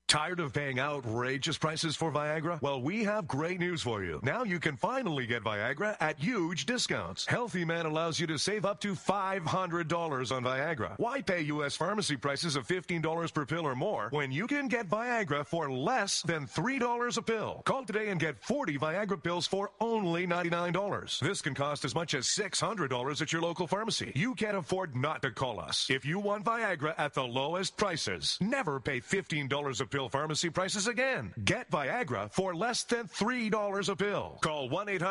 Tired of paying outrageous prices for Viagra? Well, we have great news for you. Now you can finally get Viagra at huge discounts. Healthy Man allows you to save up to $500 on Viagra. Why pay U.S. pharmacy prices of $15 per pill or more when you can get Viagra for less than $3 a pill? Call today and get 40 Viagra pills for only $99. This can cost as much as $600 at your local pharmacy. You can't afford not to call us. If you want Viagra at the lowest prices, never pay $15 a pill pharmacy prices again. Get Viagra for less than $3 a pill. Call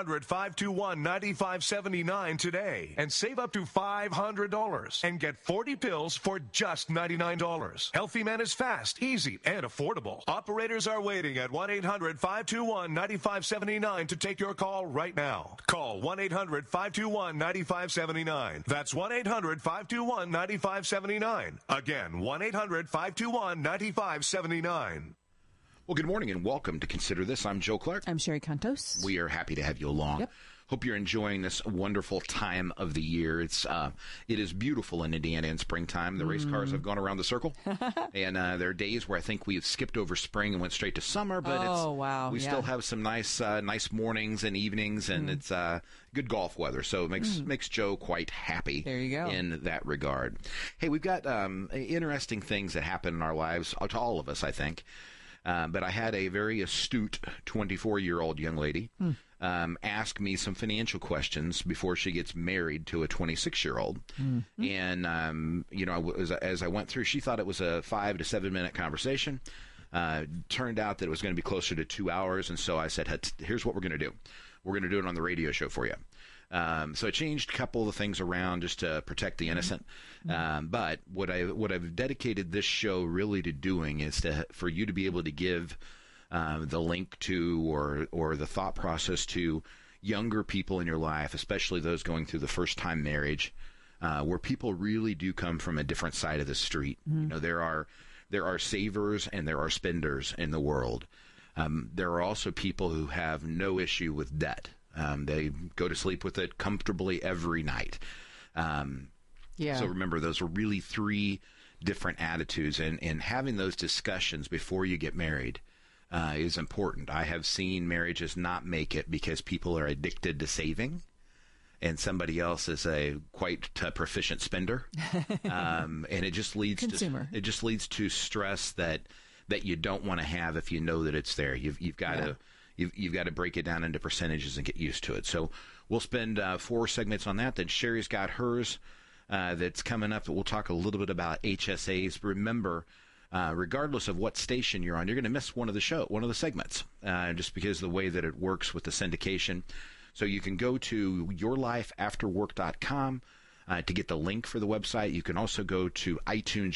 1-800-521-9579 today and save up to $500 and get 40 pills for just $99. Healthy Man is fast, easy, and affordable. Operators are waiting at 1-800-521-9579 to take your call right now. Call 1-800-521-9579. That's 1-800-521-9579. Again, 1-800-521-9579. Well, good morning and welcome to Consider This. I'm Joe Clark. I'm Sherry Cantos. We are happy to have you along. Yep. Hope you're enjoying this wonderful time of the year. It is beautiful in Indiana in springtime. The race cars have gone around the circle, and there are days where I think we've skipped over spring and went straight to summer. But we still have some nice mornings and evenings, and it's good golf weather. So it makes Joe quite happy. There you go. In that regard. Hey, we've got interesting things that happen in our lives to all of us, I think. But I had a very astute 24-year-old young lady ask me some financial questions before she gets married to a 26-year-old. Mm-hmm. And, as I went through, she thought it was a 5 to 7 minute conversation. Turned out that it was going to be closer to 2 hours. And so I said, here's what we're going to do. We're going to do it on the radio show for you. So I changed a couple of the things around just to protect the innocent. But what I've dedicated this show really to doing is for you to be able to give the link to or the thought process to younger people in your life, especially those going through the first time marriage, where people really do come from a different side of the street. Mm-hmm. You know, there are savers and there are spenders in the world. There are also people who have no issue with debt. They go to sleep with it comfortably every night. So remember, those are really three different attitudes, and having those discussions before you get married is important. I have seen marriages not make it because people are addicted to saving, and somebody else is a quite proficient spender, and it just leads to stress that you don't want to have if you know that it's there. You've got to. You've got to break it down into percentages and get used to it. So we'll spend 4 segments on that. Then Sherry's got hers that's coming up. We'll talk a little bit about HSAs. Remember, regardless of what station you're on, you're going to miss one of the segments, just because of the way that it works with the syndication. So you can go to yourlifeafterwork.com to get the link for the website. You can also go to iTunes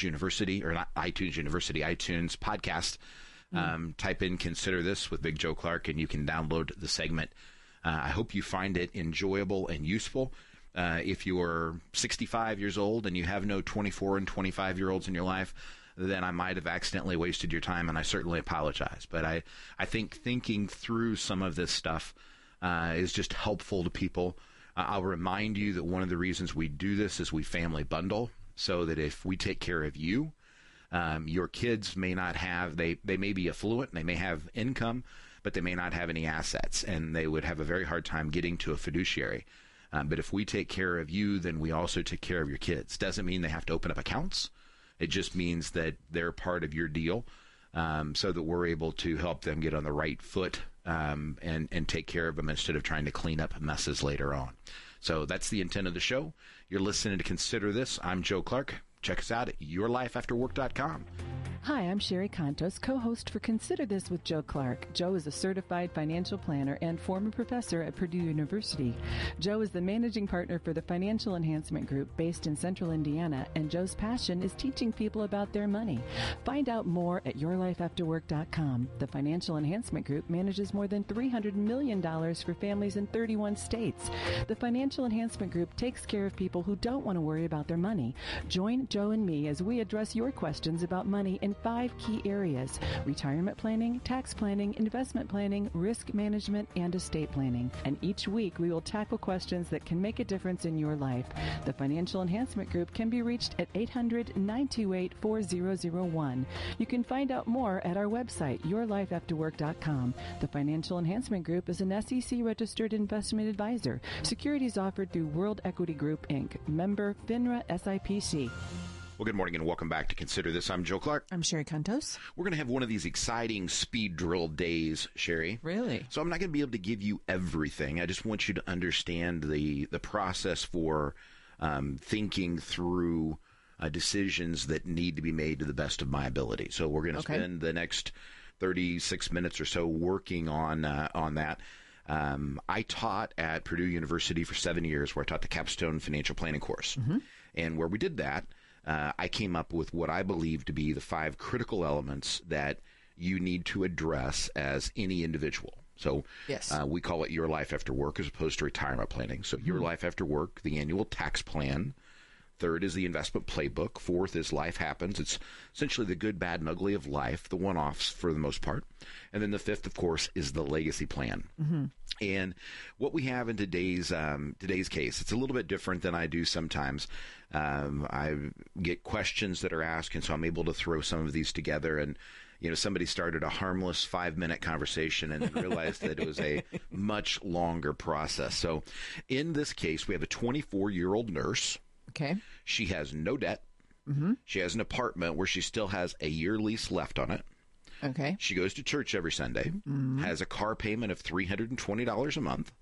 Podcast. Type in Consider This with Big Joe Clark, and you can download the segment. I hope you find it enjoyable and useful. If you're 65 years old and you have no 24 and 25-year-olds in your life, then I might have accidentally wasted your time, and I certainly apologize. But I think thinking through some of this stuff is just helpful to people. I'll remind you that one of the reasons we do this is we family bundle, so that if we take care of you, your kids may not have, they may be affluent, and they may have income, but they may not have any assets, and they would have a very hard time getting to a fiduciary. But if we take care of you, then we also take care of your kids. Doesn't mean they have to open up accounts. It just means that they're part of your deal, so that we're able to help them get on the right foot and take care of them instead of trying to clean up messes later on. So that's the intent of the show. You're listening to Consider This. I'm Joe Clark. Check us out at yourlifeafterwork.com. Hi, I'm Sherry Cantos, co-host for Consider This with Joe Clark. Joe is a certified financial planner and former professor at Purdue University. Joe is the managing partner for the Financial Enhancement Group based in Central Indiana, and Joe's passion is teaching people about their money. Find out more at yourlifeafterwork.com. The Financial Enhancement Group manages more than $300 million for families in 31 states. The Financial Enhancement Group takes care of people who don't want to worry about their money. Join Joe and me as we address your questions about money in in 5 key areas: retirement planning, tax planning, investment planning, risk management, and estate planning. And each week we will tackle questions that can make a difference in your life. The Financial Enhancement Group can be reached at 800-928-4001. You can find out more at our website, yourlifeafterwork.com. The Financial Enhancement Group is an SEC-registered investment advisor. Securities offered through World Equity Group, Inc., member FINRA SIPC. Well, good morning and welcome back to Consider This. I'm Joe Clark. I'm Sherry Cantos. We're going to have one of these exciting speed drill days, Sherry. Really? So I'm not going to be able to give you everything. I just want you to understand the process for thinking through decisions that need to be made to the best of my ability. So we're going to spend the next 36 minutes or so working on that. I taught at Purdue University for 7 years, where I taught the Capstone Financial Planning course. And where we did that, I came up with what I believe to be the 5 critical elements that you need to address as any individual. So we call it Your Life After Work as opposed to retirement planning. So Your Life After Work, the annual tax plan. 3rd is the investment playbook. 4th is Life Happens. It's essentially the good, bad, and ugly of life, the one-offs for the most part. And then the 5th, of course, is the legacy plan. And what we have in today's case, it's a little bit different than I do sometimes. I get questions that are asked, and so I'm able to throw some of these together. And somebody started a harmless 5-minute conversation and then realized that it was a much longer process. So in this case, we have a 24-year-old nurse. Okay. She has no debt. She has an apartment where she still has a year lease left on it. Okay. She goes to church every Sunday, has a car payment of $320 a month,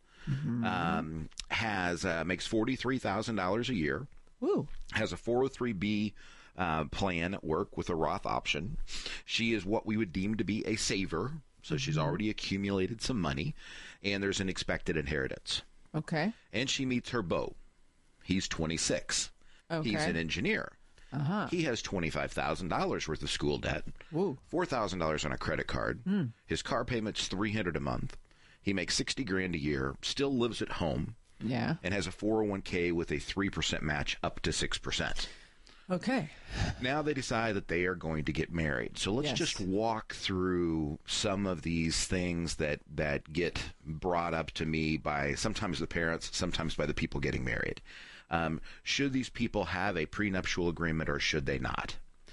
makes $43,000 a year, has a 403B plan at work with a Roth option. She is what we would deem to be a saver, so she's already accumulated some money, and there's an expected inheritance. Okay. And she meets her beau. He's 26. Okay. He's an engineer. He has $25,000 worth of school debt, $4,000 on a credit card. His car payment's $300 a month. He makes $60,000 a year, still lives at home, and has a 401k with a 3% match up to 6%. Okay. Now they decide that they are going to get married. So let's just walk through some of these things that get brought up to me by sometimes the parents, sometimes by the people getting married. Should these people have a prenuptial agreement or should they not?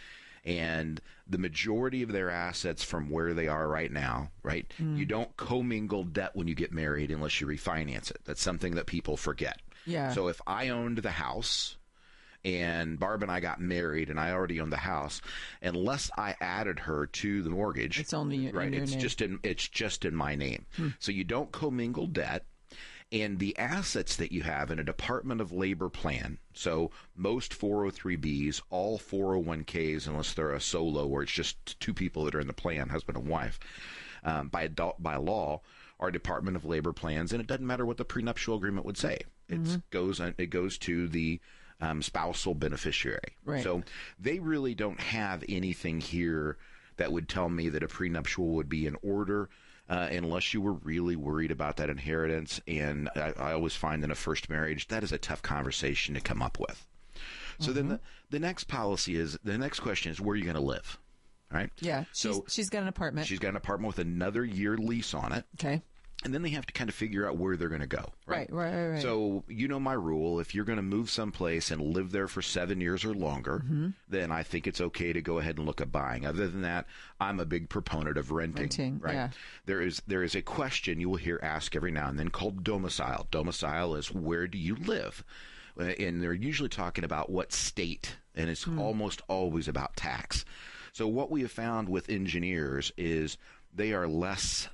And the majority of their assets from where they are right now, right? You don't commingle debt when you get married unless you refinance it. That's something that people forget. Yeah. So if I owned the house and Barb and I got married and I already owned the house, unless I added her to the mortgage, it's only right. In your It's name. just in my name. So you don't commingle debt. And the assets that you have in a Department of Labor plan, so most 403Bs, all 401Ks, unless they're a solo where it's just 2 people that are in the plan, husband and wife, by law, are Department of Labor plans, and it doesn't matter what the prenuptial agreement would say. It goes to the spousal beneficiary. Right. So they really don't have anything here that would tell me that a prenuptial would be in order. Unless you were really worried about that inheritance. And I always find in a first marriage, that is a tough conversation to come up with. So then the next question is, where are you going to live? All right? Yeah. She's got an apartment. She's got an apartment with another year lease on it. Okay. And then they have to kind of figure out where they're going to go. Right? Right. So you know my rule. If you're going to move someplace and live there for 7 years or longer, then I think it's okay to go ahead and look at buying. Other than that, I'm a big proponent of renting. Right? Yeah. There is a question you will hear asked every now and then called domicile. Domicile is where do you live? And they're usually talking about what state, and it's almost always about tax. So what we have found with engineers is they are less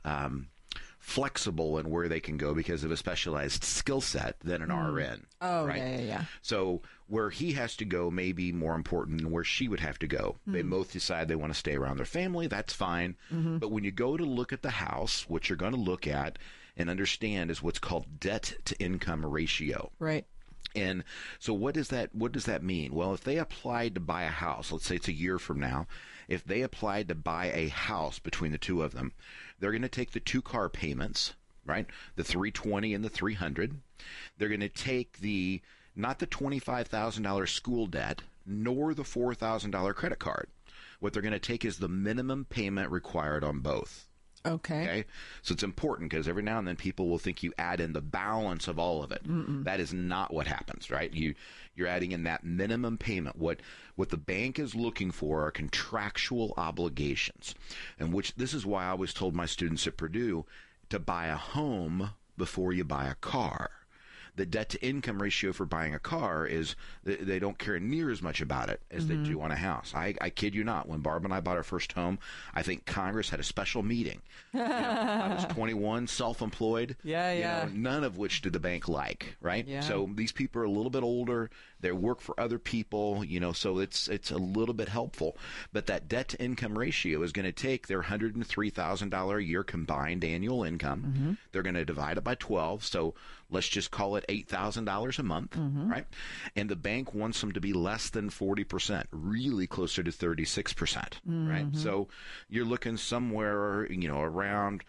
flexible in where they can go because of a specialized skill set than an RN. Oh, right? Yeah. So where he has to go may be more important than where she would have to go. They both decide they want to stay around their family. That's fine. But when you go to look at the house, what you're going to look at and understand is what's called debt to income ratio. Right. And so what does that mean? Well, if they applied to buy a house, let's say it's a year from now, if they applied to buy a house between the two of them, they're going to take the 2 car payments, right? The $320 and the $300. They're going to take not the $25,000 school debt, nor the $4,000 credit card. What they're going to take is the minimum payment required on both. Okay. So it's important because every now and then people will think you add in the balance of all of it. That is not what happens, right? You're adding in that minimum payment. What the bank is looking for are contractual obligations, and which this is why I always told my students at Purdue to buy a home before you buy a car. The debt-to-income ratio for buying a car is they don't care near as much about it as they do on a house. I kid you not. When Barb and I bought our first home, I think Congress had a special meeting. I was 21, self-employed. None of which did the bank like, right? Yeah. So these people are a little bit older. They work for other people, so it's a little bit helpful. But that debt-to-income ratio is going to take their $103,000 a year combined annual income. They're going to divide it by 12, so let's just call it $8,000 a month, right? And the bank wants them to be less than 40%, really closer to 36%, right? So you're looking somewhere, around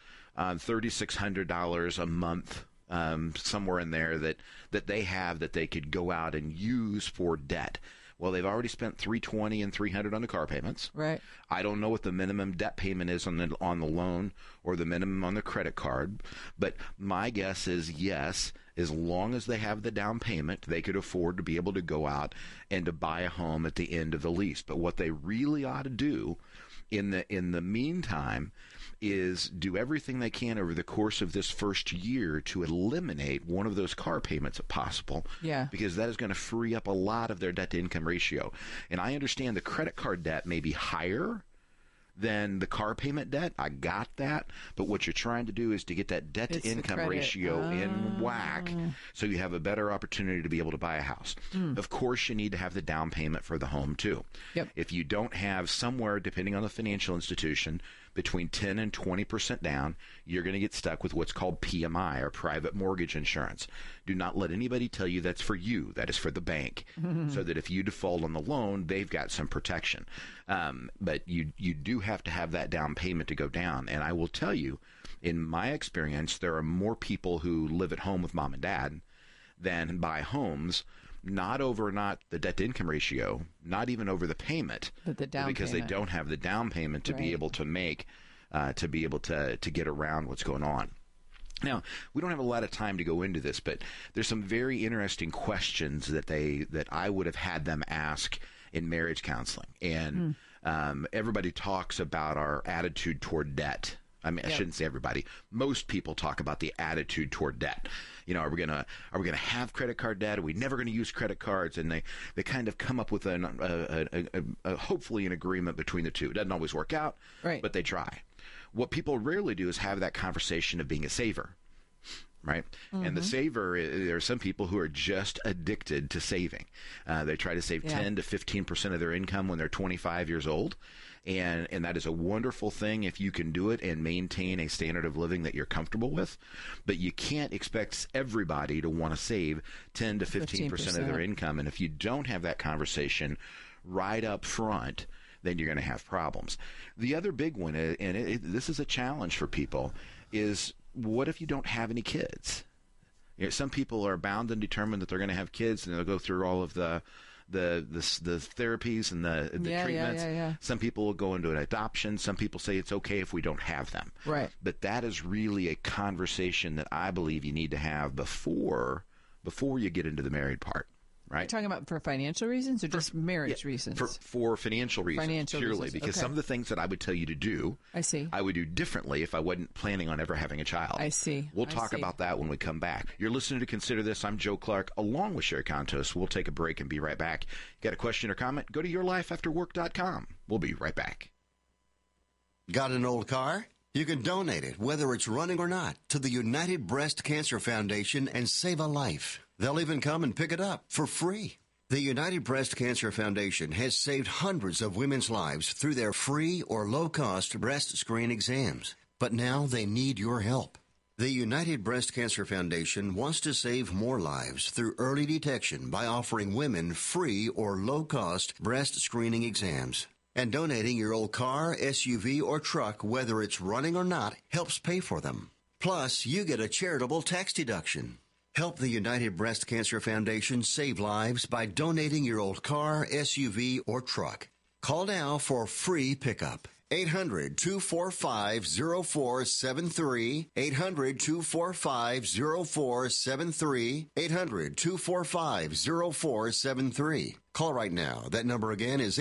$3,600 a month, somewhere in there that they have that they could go out and use for debt. Well, they've already spent $320 and $300 on the car payments. Right. I don't know what the minimum debt payment is on the loan or the minimum on the credit card, but my guess is yes, as long as they have the down payment, they could afford to be able to go out and to buy a home at the end of the lease. But what they really ought to do in the meantime is do everything they can over the course of this first year to eliminate one of those car payments if possible. Yeah. Because that is going to free up a lot of their debt-to-income ratio. And I understand the credit card debt may be higher than the car payment debt. I got that. But what you're trying to do is to get that debt-to-income ratio in whack so you have a better opportunity to be able to buy a house. Of course, you need to have the down payment for the home, too. Yep. If you don't have somewhere, depending on the financial institution, between 10 and 20% down, you're going to get stuck with what's called PMI, or private mortgage insurance. Do not let anybody tell you that's for you. That is for the bank, so that if you default on the loan, they've got some protection. But you do have to have that down payment to go down. And I will tell you, in my experience, there are more people who live at home with mom and dad than buy homes. Not the debt-to-income ratio, not even over the payment, but the down because payment. They don't have the down payment to be able to make, to be able to get around what's going on. Now, we don't have a lot of time to go into this, but there's some very interesting questions that I would have had them ask in marriage counseling. And everybody talks about our attitude toward debt. I mean, I shouldn't say everybody. Most people talk about the attitude toward debt. Are we gonna have credit card debt? Are we never going to use credit cards? And they kind of come up with hopefully an agreement between the two. It doesn't always work out, right, but they try. What people rarely do is have that conversation of being a saver, right? And the saver, there are some people who are just addicted to saving. They try to save 10 to 15% of their income when they're 25 years old. And that is a wonderful thing if you can do it and maintain a standard of living that you're comfortable with. But you can't expect everybody to want to save 10 to 15% of their income. And if you don't have that conversation right up front, then you're going to have problems. The other big one, and this is a challenge for people, is what if you don't have any kids? Some people are bound and determined that they're going to have kids, and they'll go through all of the therapies and the treatments. Some people will go into an adoption. Some people say it's okay if we don't have them. Right. But that is really a conversation that I believe you need to have before you get into the married part. Right. You're talking about for financial reasons or just marriage reasons? For financial reasons, purely. Because some of the things that I would tell you to do, I would do differently if I wasn't planning on ever having a child. I see. We'll talk about that when we come back. You're listening to Consider This. I'm Joe Clark, along with Sherry Contos. We'll take a break and be right back. Got a question or comment? Go to yourlifeafterwork.com. We'll be right back. Got an old car? You can donate it, whether it's running or not, to the United Breast Cancer Foundation and save a life. They'll even come and pick it up for free. The United Breast Cancer Foundation has saved hundreds of women's lives through their free or low-cost breast screen exams. But now they need your help. The United Breast Cancer Foundation wants to save more lives through early detection by offering women free or low-cost breast screening exams. And donating your old car, SUV, or truck, whether it's running or not, helps pay for them. Plus, you get a charitable tax deduction. Help the United Breast Cancer Foundation save lives by donating your old car, SUV, or truck. Call now for free pickup. 800-245-0473. 800-245-0473. 800-245-0473. Call right now. That number again is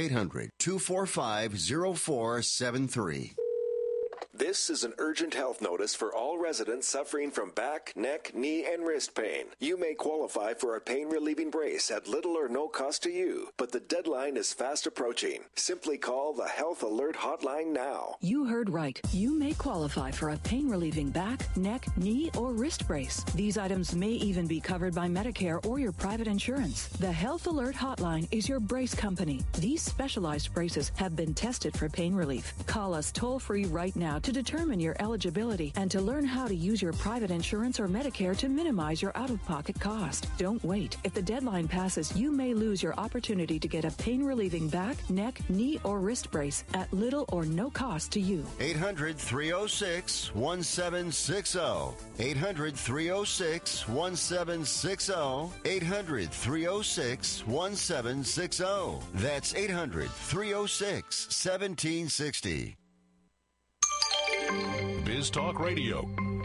800-245-0473. This is an urgent health notice for all residents suffering from back, neck, knee, and wrist pain. You may qualify for a pain-relieving brace at little or no cost to you, but the deadline is fast approaching. Simply call the Health Alert Hotline now. You heard right. You may qualify for a pain-relieving back, neck, knee, or wrist brace. These items may even be covered by Medicare or your private insurance. The Health Alert Hotline is your brace company. These specialized braces have been tested for pain relief. Call us toll-free right now to determine your eligibility and to learn how to use your private insurance or Medicare to minimize your out-of-pocket cost. Don't wait. If the deadline passes, you may lose your opportunity to get a pain-relieving back, neck, knee, or wrist brace at little or no cost to you. 800-306-1760. 800-306-1760. 800-306-1760. That's 800-306-1760. Biz Talk Radio.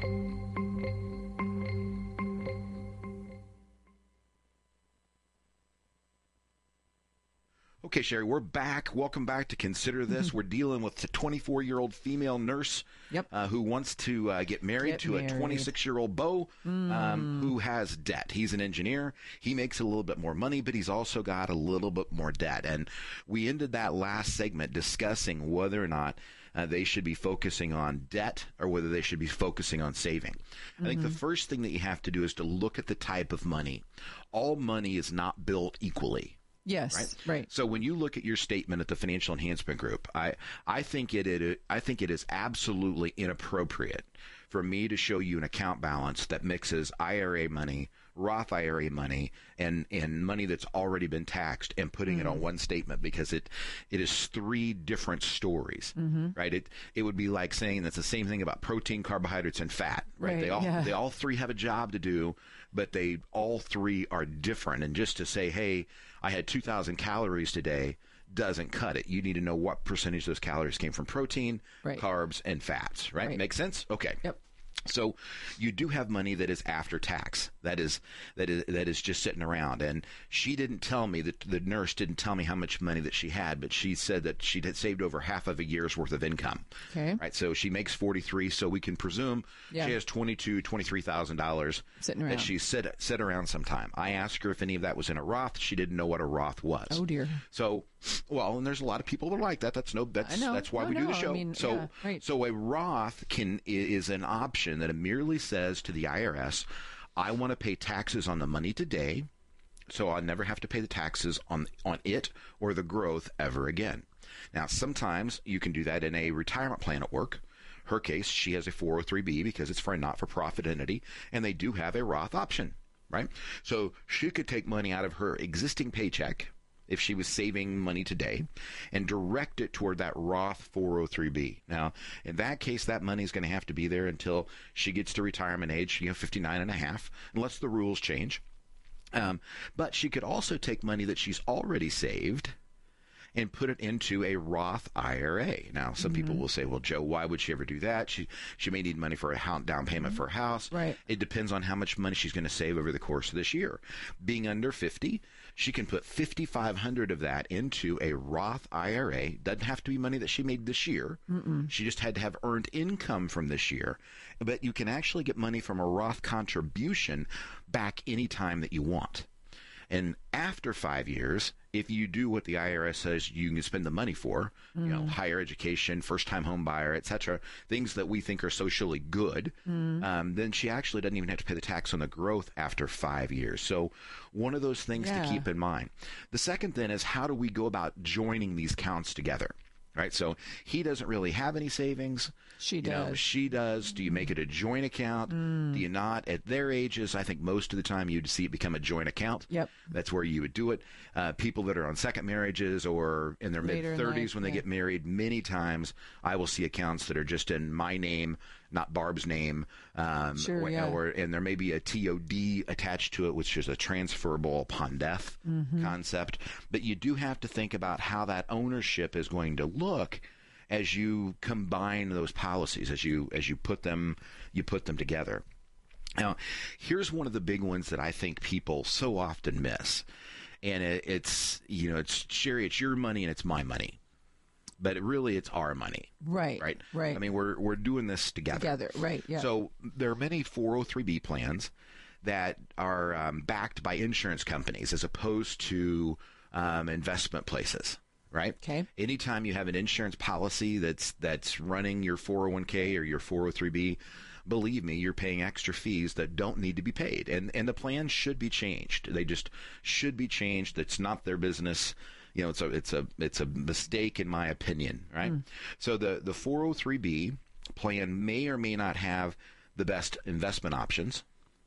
Okay, Sherry, we're back. Welcome back to Consider This. We're dealing with a 24-year-old female nurse who wants to get married to a 26-year-old beau who has debt. He's an engineer. He makes a little bit more money, but he's also got a little bit more debt. And we ended that last segment discussing whether or not they should be focusing on debt or whether they should be focusing on saving. I think the first thing that you have to do is to look at the type of money. All money is not built equally. Yes, right. So when you look at your statement at the Financial Enhancement Group, I think it is absolutely inappropriate for me to show you an account balance that mixes IRA money, Roth IRA money, and money that's already been taxed and putting it on one statement, because it is three different stories, right? It would be like saying that's the same thing about protein, carbohydrates, and fat, right? They all three have a job to do, but they all three are different. And just to say, hey, I had 2,000 calories today doesn't cut it. You need to know what percentage of those calories came from protein, carbs, and fats, right? Make sense? Okay. Yep. So you do have money that is after tax, that is just sitting around. And she didn't tell me, that the nurse didn't tell me how much money that she had, but she said that she had saved over half of a year's worth of income. Okay. Right. So she makes 43, so we can presume she has $23,000 sitting around, that she sit around sometime. I asked her if any of that was in a Roth. She didn't know what a Roth was. Oh dear. So, well, and there's a lot of people that are like that. That's why we do the show. I mean, so a Roth is an option that it merely says to the IRS, I want to pay taxes on the money today, so I'll never have to pay the taxes on it or the growth ever again. Now, sometimes you can do that in a retirement plan at work. Her case, she has a 403B because it's for a not-for-profit entity, and they do have a Roth option, right? So she could take money out of her existing paycheck, if she was saving money today, and direct it toward that Roth 403B. Now, in that case, that money is going to have to be there until she gets to retirement age, 59 and a half, unless the rules change. But she could also take money that she's already saved and put it into a Roth IRA. Now, some people will say, well, Joe, why would she ever do that? She may need money for a down payment for a house. Right. It depends on how much money she's going to save over the course of this year. Being under 50, she can put $5,500 of that into a Roth IRA. Doesn't have to be money that she made this year. She just had to have earned income from this year. But you can actually get money from a Roth contribution back anytime that you want. And after 5 years, if you do what the IRS says you can spend the money for, higher education, first-time home buyer, etc., things that we think are socially good, then she actually doesn't even have to pay the tax on the growth after 5 years. So one of those things to keep in mind. The second then is, how do we go about joining these accounts together? Right, so he doesn't really have any savings. She does. She does. Do you make it a joint account? Do you not? At their ages, I think most of the time you'd see it become a joint account. Yep. That's where you would do it. People that are on second marriages or in their mid-30s when they get married, many times I will see accounts that are just in my name not Barb's name. Sure, yeah. And there may be a TOD attached to it, which is a transferable upon death concept. But you do have to think about how that ownership is going to look as you combine those policies, as you put them together. Now, here's one of the big ones that I think people so often miss, and it's Sherry, it's your money and it's my money, but it's our money. Right. I mean, we're doing this together. Right. Yeah. So there are many 403B plans that are backed by insurance companies as opposed to investment places. Right. Okay. Anytime you have an insurance policy that's running your 401k or your 403B, believe me, you're paying extra fees that don't need to be paid, and the plan should be changed. They just should be changed. It's not their business. It's a mistake in my opinion. Right. So the 403B plan may or may not have the best investment options.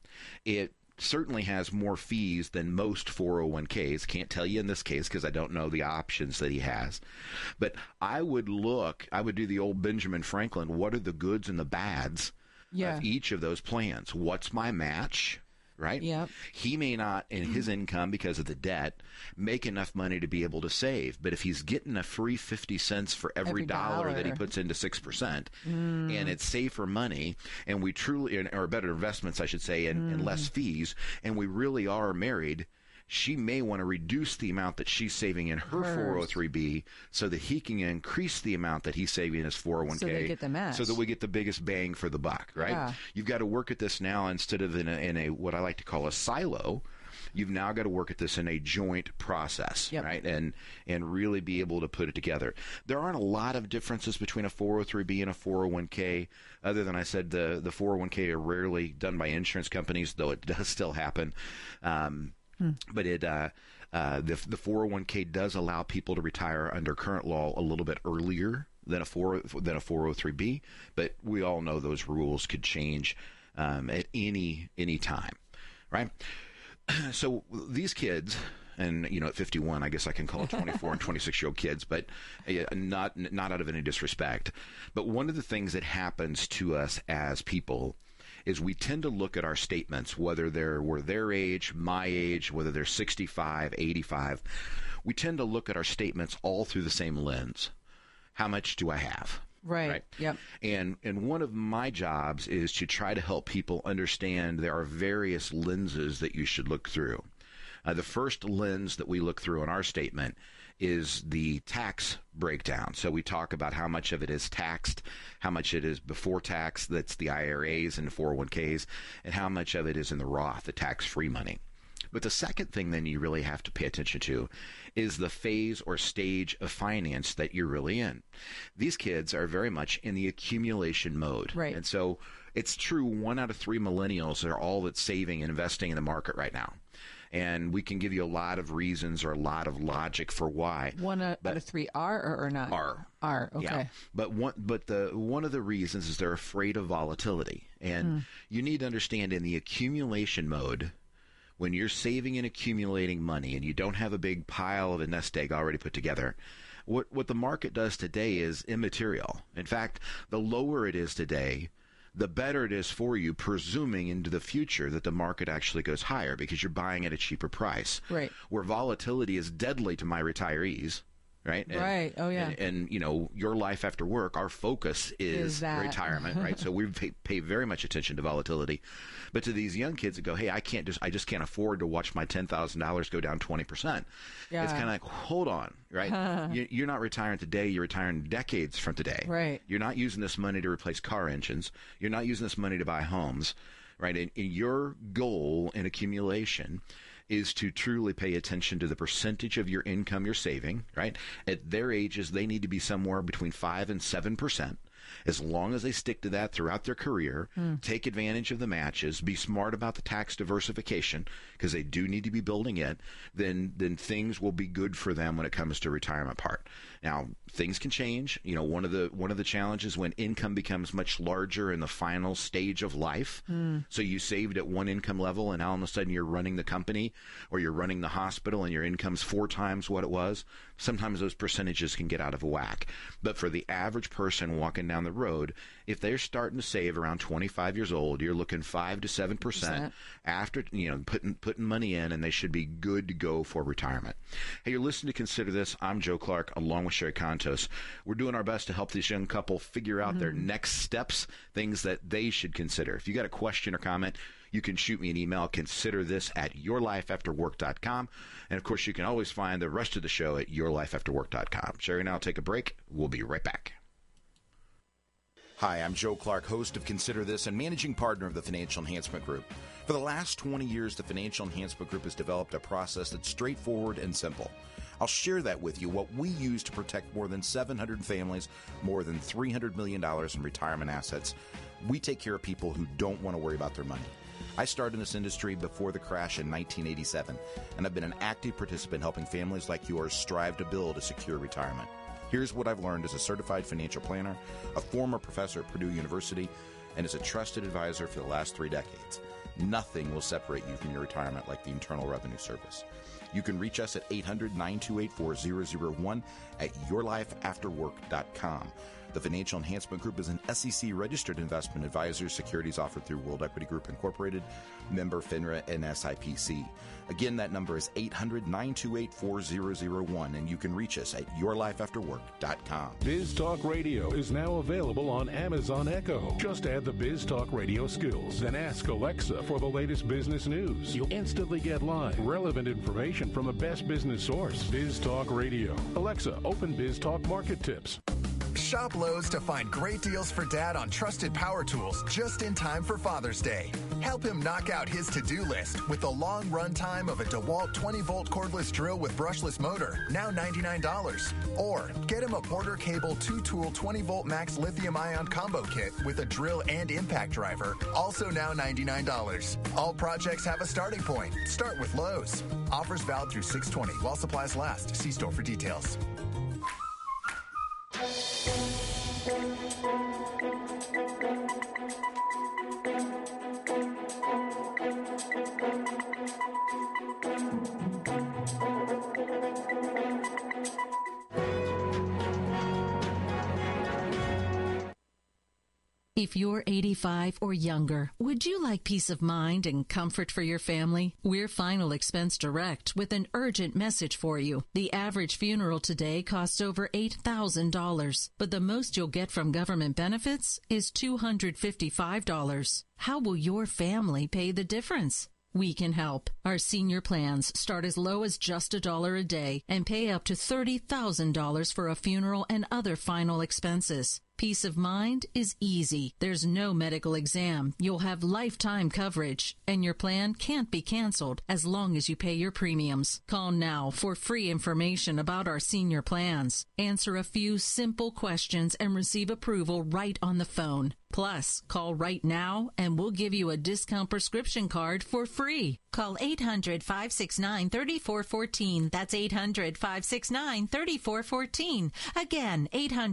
It certainly has more fees than most 401ks. Can't tell you in this case because I don't know the options that he has. But I would do the old Benjamin Franklin. What are the goods and the bads of each of those plans? What's my match? Right? Yeah. He may not, in his income, because of the debt, make enough money to be able to save. But if he's getting a free 50 cents for every dollar that he puts into 6%, and it's safer money, and we truly, or better investments, I should say, and less fees, and we really are married, she may want to reduce the amount that she's saving in her 403B so that he can increase the amount that he's saving in his 401k. So they get the match. So that we get the biggest bang for the buck, right? Yeah. You've got to work at this now instead of in a what I like to call a silo. You've now got to work at this in a joint process, right? And really be able to put it together. There aren't a lot of differences between a 403B and a 401k, other than I said the 401k are rarely done by insurance companies, though it does still happen. But the 401k does allow people to retire under current law a little bit earlier than a 403b. But we all know those rules could change at any time, right? So these kids, and at 51, I guess I can call it 24 and 26-year-old kids, but not out of any disrespect. But one of the things that happens to us as people is we tend to look at our statements, whether we're their age, my age, whether they're 65, 85. We tend to look at our statements all through the same lens. How much do I have? Right. Yep. And one of my jobs is to try to help people understand there are various lenses that you should look through. The first lens that we look through in our statement is the tax breakdown. So we talk about how much of it is taxed, how much it is before tax, that's the IRAs and the 401ks, and how much of it is in the Roth, the tax-free money. But the second thing then you really have to pay attention to is the phase or stage of finance that you're really in. These kids are very much in the accumulation mode. Right. And so it's true 1 out of 3 millennials are all that's saving and investing in the market right now. And we can give you a lot of reasons or a lot of logic for why. 1 out of 3 are or not? Are, okay. Yeah. But one of the reasons is they're afraid of volatility. And you need to understand in the accumulation mode, when you're saving and accumulating money and you don't have a big pile of a nest egg already put together, what the market does today is immaterial. In fact, the lower it is today, the better it is for you, presuming into the future that the market actually goes higher because you're buying at a cheaper price. Right. Where volatility is deadly to my retirees. Right. Right. Oh, yeah. And your life after work, our focus is retirement. Right. So we pay very much attention to volatility. But to these young kids that go, hey, I just can't afford to watch my $10,000 go down 20%. Yeah. It's kind of like, hold on. Right. You're not retiring today. You're retiring decades from today. Right. You're not using this money to replace car engines. You're not using this money to buy homes. Right. And your goal in accumulation is to truly pay attention to the percentage of your income you're saving, right? At their ages, they need to be somewhere between 5 and 7%. As long as they stick to that throughout their career, take advantage of the matches, be smart about the tax diversification, because they do need to be building it, then things will be good for them when it comes to retirement part. Now, things can change. One of the challenges when income becomes much larger in the final stage of life. So you saved at one income level, and all of a sudden you're running the company or you're running the hospital, and your income's 4 times what it was. Sometimes those percentages can get out of whack. But for the average person walking down down the road, if they're starting to save around 25 years old, you're looking 5 to 7% after, putting money in, and they should be good to go for retirement. Hey, you're listening to Consider This. I'm Joe Clark, along with Sherry Contos. We're doing our best to help this young couple figure out their next steps, things that they should consider. If you got a question or comment, you can shoot me an email, considerthis@yourlifeafterwork.com. And, of course, you can always find the rest of the show at yourlifeafterwork.com. Sherry and I will take a break. We'll be right back. Hi, I'm Joe Clark, host of Consider This and managing partner of the Financial Enhancement Group. For the last 20 years, the Financial Enhancement Group has developed a process that's straightforward and simple. I'll share that with you, what we use to protect more than 700 families, more than $300 million in retirement assets. We take care of people who don't want to worry about their money. I started in this industry before the crash in 1987, and I've been an active participant helping families like yours strive to build a secure retirement. Here's what I've learned as a certified financial planner, a former professor at Purdue University, and as a trusted advisor for the last 3 decades. Nothing will separate you from your retirement like the Internal Revenue Service. You can reach us at 800-928-4001 at yourlifeafterwork.com. The Financial Enhancement Group is an SEC-registered investment advisor. Securities offered through World Equity Group Incorporated, member FINRA and SIPC. Again, that number is 800-928-4001, and you can reach us at yourlifeafterwork.com. Biz Talk Radio is now available on Amazon Echo. Just add the Biz Talk Radio skills, then ask Alexa for the latest business news. You'll instantly get live, relevant information from the best business source. Biz Talk Radio. Alexa, open Biz Talk Market Tips. Shop Lowe's to find great deals for Dad on trusted power tools just in time for Father's Day. Help him knock out his to-do list with the long run time of a DeWalt 20-volt cordless drill with brushless motor, now $99. Or get him a Porter Cable 2-tool 20-volt max lithium-ion combo kit with a drill and impact driver, also now $99. All projects have a starting point. Start with Lowe's. Offers valid through 6/20 while supplies last. See store for details. If you're 85 or younger, would you like peace of mind and comfort for your family? We're Final Expense Direct with an urgent message for you. The average funeral today costs over $8,000, but the most you'll get from government benefits is $255. How will your family pay the difference? We can help. Our senior plans start as low as just $1 a day and pay up to $30,000 for a funeral and other final expenses. Peace of mind is easy. There's no medical exam. You'll have lifetime coverage, and your plan can't be canceled as long as you pay your premiums. Call now for free information about our senior plans. Answer a few simple questions and receive approval right on the phone. Plus, call right now and we'll give you a discount prescription card for free. Call 800-569-3414. That's 800-569-3414. Again,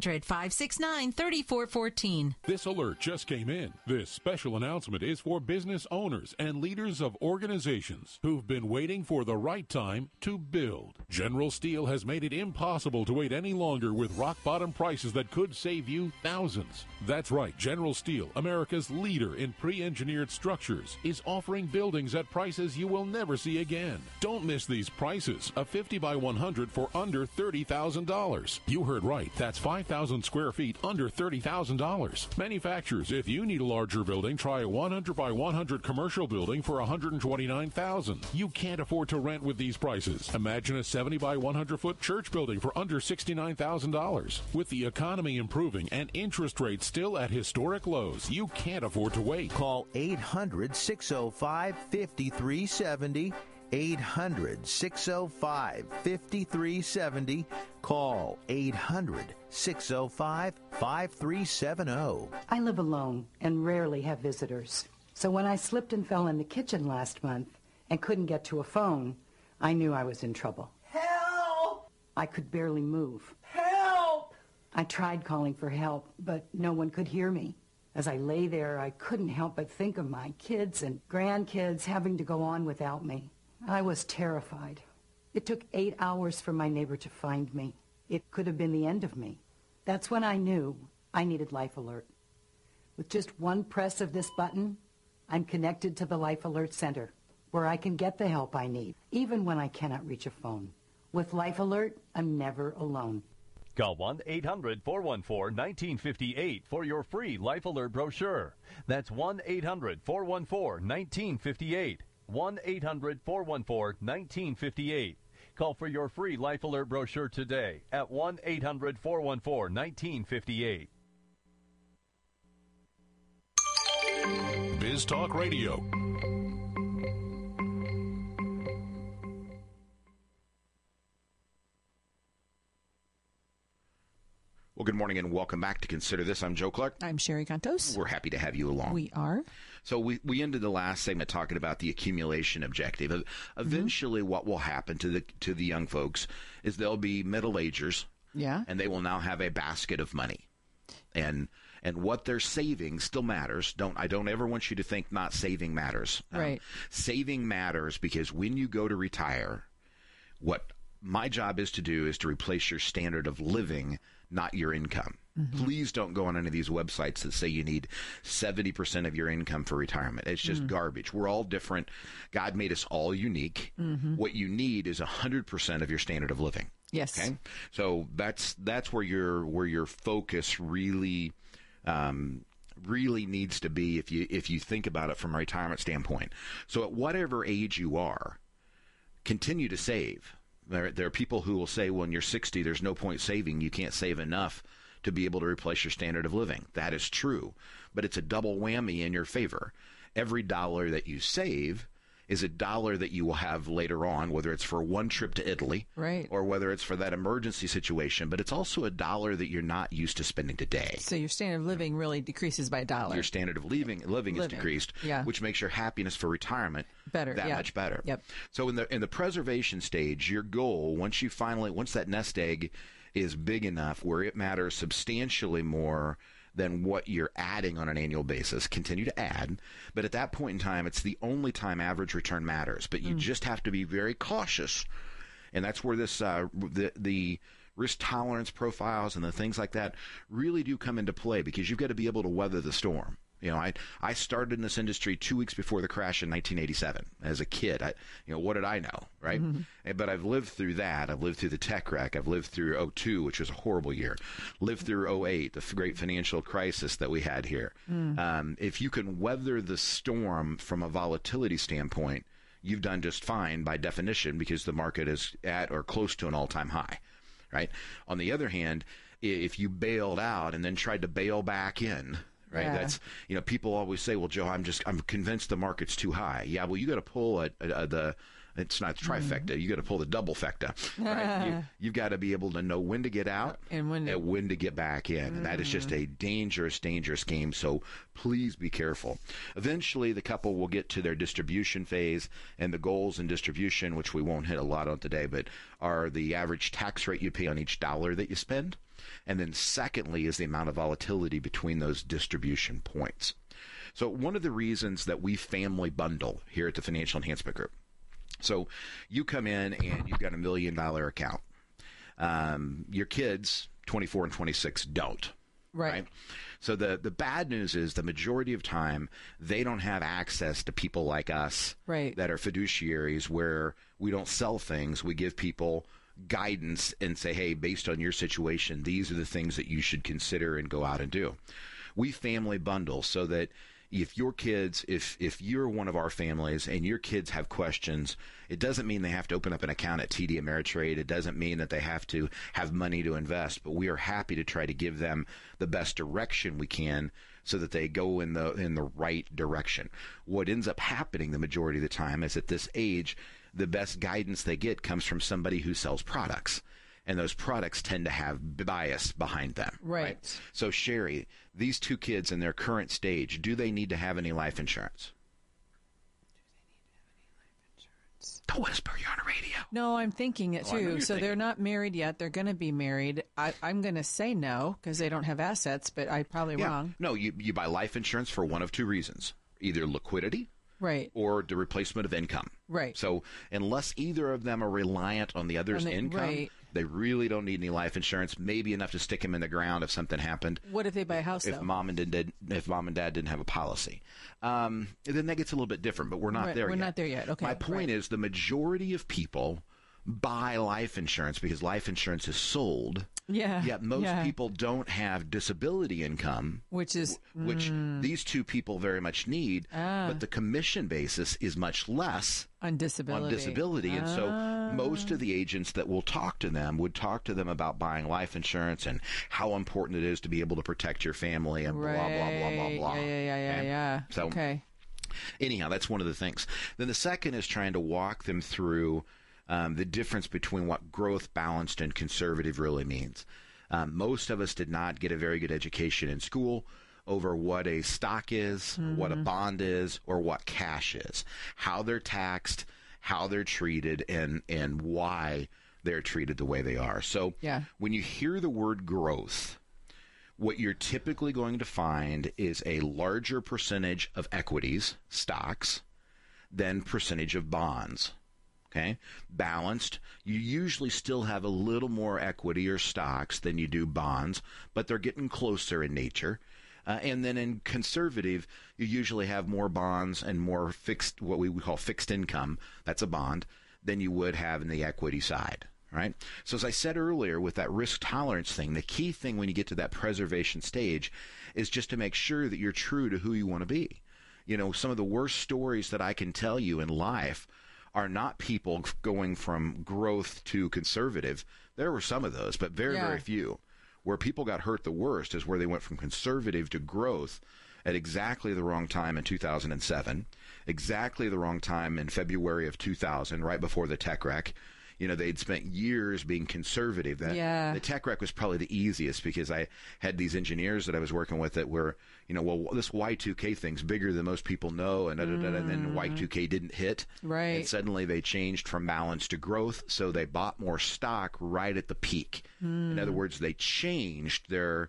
800-569-3414. This alert just came in. This special announcement is for business owners and leaders of organizations who've been waiting for the right time to build. General Steel has made it impossible to wait any longer with rock-bottom prices that could save you thousands. That's right, General Steel, America's leader in pre-engineered structures, is offering buildings at prices you will never see again. Don't miss these prices. A 50 by 100 for under $30,000. You heard right. That's 5,000 square feet under $30,000. Manufacturers, if you need a larger building, try a 100 by 100 commercial building for $129,000. You can't afford to rent with these prices. Imagine a 70 by 100 foot church building for under $69,000. With the economy improving and interest rates still at historic lows, you can't afford to wait. Call 800-605-5370. 800-605-5370. Call 800-605-5370. I live alone and rarely have visitors. So when I slipped and fell in the kitchen last month and couldn't get to a phone, I knew I was in trouble. Help! I could barely move. Help! I tried calling for help, but no one could hear me. As I lay there, I couldn't help but think of my kids and grandkids having to go on without me. I was terrified. It took 8 hours for my neighbor to find me. It could have been the end of me. That's when I knew I needed Life Alert. With just one press of this button, I'm connected to the Life Alert Center, where I can get the help I need, even when I cannot reach a phone. With Life Alert, I'm never alone. Call 1-800-414-1958 for your free Life Alert brochure. That's 1-800-414-1958. 1-800-414-1958. Call for your free Life Alert brochure today at 1-800-414-1958. Biz Talk Radio. Well, good morning and welcome back to Consider This. I'm Joe Clark. I'm Sherry Cantos. We're happy to have you along. We are. So we ended the last segment talking about the accumulation objective. Eventually, what will happen to the young folks is they'll be middle-agers. Yeah. And they will now have a basket of money. And what they're saving still matters. I don't ever want you to think not saving matters. Right. Saving matters because when you go to retire, what my job is to do is to replace your standard of living, not your income. Mm-hmm. Please don't go on any of these websites that say you need 70% of your income for retirement. It's just garbage. We're all different. God made us all unique. Mm-hmm. What you need is 100% of your standard of living. Yes. Okay. So that's where your focus really needs to be if you think about it from a retirement standpoint. So at whatever age you are, continue to save. There are people who will say, well, when you're 60, there's no point saving. You can't save enough to be able to replace your standard of living. That is true, but it's a double whammy in your favor. Every dollar that you save is a dollar that you will have later on, whether it's for one trip to Italy, right, or whether it's for that emergency situation, but it's also a dollar that you're not used to spending today. So your standard of living really decreases by a dollar. Your standard of living is decreased, which makes your happiness for retirement much better. Yep. So in the preservation stage, your goal, once that nest egg is big enough where it matters substantially more than what you're adding on an annual basis, continue to add. But at that point in time, it's the only time average return matters. But you just have to be very cautious. And that's where this the risk tolerance profiles and the things like that really do come into play, because you've got to be able to weather the storm. You know, I started in this industry 2 weeks before the crash in 1987 as a kid. What did I know, right? Mm-hmm. But I've lived through that. I've lived through the tech wreck. I've lived through 2002, which was a horrible year. Lived through 2008, the great financial crisis that we had here. If you can weather the storm from a volatility standpoint, you've done just fine by definition, because the market is at or close to an all-time high, right? On the other hand, if you bailed out and then tried to bail back in, right. Yeah. That's, people always say, well, Joe, I'm convinced the market's too high. Yeah. Well, you got to pull it's not trifecta. You got to pull the double fecta, right? You've got to be able to know when to get out and when to get back in. And that is just a dangerous, dangerous game. So please be careful. Eventually, the couple will get to their distribution phase, and the goals in distribution, which we won't hit a lot on today, but are the average tax rate you pay on each dollar that you spend. And then secondly is the amount of volatility between those distribution points. So one of the reasons that we family bundle here at the Financial Enhancement Group. So you come in and you've got $1 million account. Your kids, 24 and 26, don't. Right. So the bad news is the majority of time they don't have access to people like us that are fiduciaries, where we don't sell things. We give people guidance and say, hey, based on your situation, these are the things that you should consider and go out and do. We family bundle so that if your kids, if you're one of our families and your kids have questions, it doesn't mean they have to open up an account at TD Ameritrade. It doesn't mean that they have to have money to invest, but we are happy to try to give them the best direction we can so that they go in the right direction. What ends up happening the majority of the time is at this age, the best guidance they get comes from somebody who sells products. And those products tend to have bias behind them. Right. So, Sherry, these two kids in their current stage, do they need to have any life insurance? Don't whisper, you're on a radio. No, I'm thinking it too. So they're not married yet. They're going to be married. I'm going to say no because they don't have assets, but I'm probably wrong. No, you buy life insurance for one of two reasons. Either liquidity. Right. Or the replacement of income. Right. So unless either of them are reliant on the other's income, They really don't need any life insurance, maybe enough to stick them in the ground if something happened. What if they buy a house, if though? mom and dad didn't have a policy? Then that gets a little bit different, but we're not there yet. We're not there yet. Okay. My point is the majority of people buy life insurance because life insurance is sold. Yeah. Yet most people don't have disability income, which these two people very much need. But the commission basis is much less on disability. And so most of the agents that will talk to them would talk to them about buying life insurance and how important it is to be able to protect your family and blah, blah, blah, blah, blah. Yeah. So, anyhow, that's one of the things. Then the second is trying to walk them through the difference between what growth, balanced, and conservative really means. Most of us did not get a very good education in school over what a stock is, what a bond is, or what cash is, how they're taxed, how they're treated, and why they're treated the way they are. So when you hear the word growth, what you're typically going to find is a larger percentage of equities, stocks, than percentage of bonds. Okay, balanced, you usually still have a little more equity or stocks than you do bonds, but they're getting closer in nature. And then in conservative, you usually have more bonds and more fixed, what we would call fixed income, that's a bond, than you would have in the equity side, right? So as I said earlier with that risk tolerance thing, the key thing when you get to that preservation stage is just to make sure that you're true to who you want to be. You know, some of the worst stories that I can tell you in life are not people going from growth to conservative. There were some of those, but very few. Where people got hurt the worst is where they went from conservative to growth at exactly the wrong time in 2007, exactly the wrong time in February of 2000, right before the tech wreck. You know, they'd spent years being conservative. The tech wreck was probably the easiest because I had these engineers that I was working with that were, you know, well, this Y2K thing's bigger than most people know, and and then Y2K didn't hit. Right. And suddenly they changed from balance to growth, so they bought more stock right at the peak. In other words, they changed their